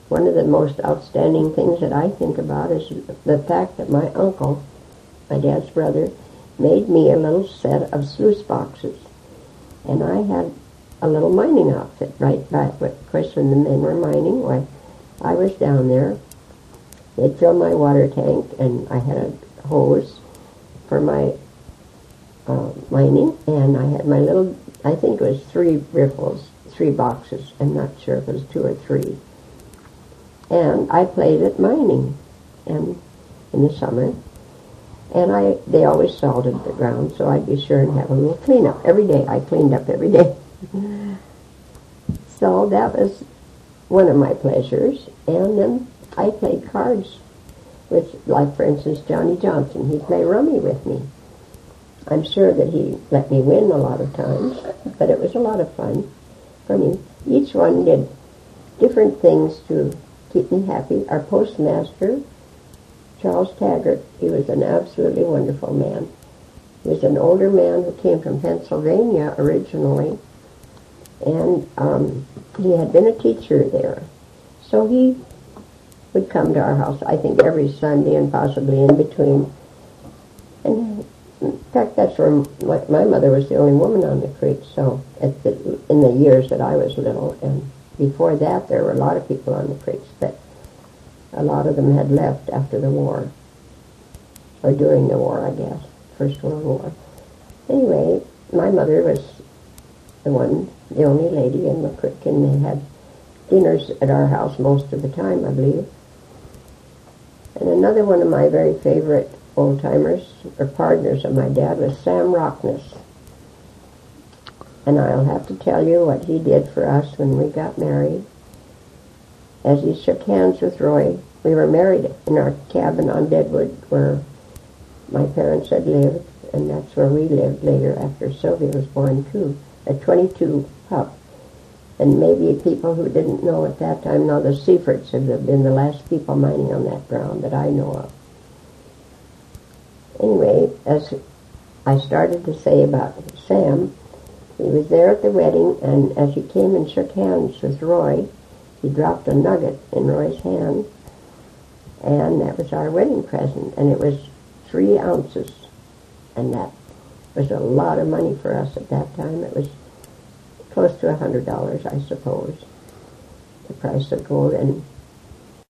one of the most outstanding things that I think about is the fact that my uncle, my dad's brother, made me a little set of sluice boxes. And I had a little mining outfit right back. Of course, when the men were mining, well, I was down there. They'd fill my water tank, and I had a hose for my mining, and I had my little, I think it was 3 riffles, 3 boxes. I'm not sure if it was 2 or 3. And I played at mining and in the summer. And they always salted the ground, so I'd be sure and have a little cleanup every day. I cleaned up every day. So that was one of my pleasures. And then I played cards with, like, for instance, Johnny Johnson. He'd play rummy with me. I'm sure that he let me win a lot of times, but it was a lot of fun for me. Each one did different things to keep me happy. Our postmaster, Charles Taggart, he was an absolutely wonderful man. He was an older man who came from Pennsylvania originally, and he had been a teacher there. So he would come to our house, I think, every Sunday and possibly in between. And in fact, that's where my mother was the only woman on the creek, so in the years that I was little. And before that, there were a lot of people on the creeks, but a lot of them had left after the war, or during the war, I guess, First World War. Anyway, my mother was the only lady in the creek, and they had dinners at our house most of the time, I believe. And another one of my very favorite old-timers, or partners of my dad, was Sam Rockness. And I'll have to tell you what he did for us when we got married. As he shook hands with Roy, we were married in our cabin on Deadwood, where my parents had lived, and that's where we lived later after Sylvia was born, too, at 22 pup. And maybe people who didn't know at that time know the Seiferts have been the last people mining on that ground that I know of. Anyway, as I started to say about Sam, he was there at the wedding, and as he came and shook hands with Roy, he dropped a nugget in Roy's hand, and that was our wedding present, and it was 3 ounces, and that was a lot of money for us at that time. It was close to $100, I suppose, the price of gold. And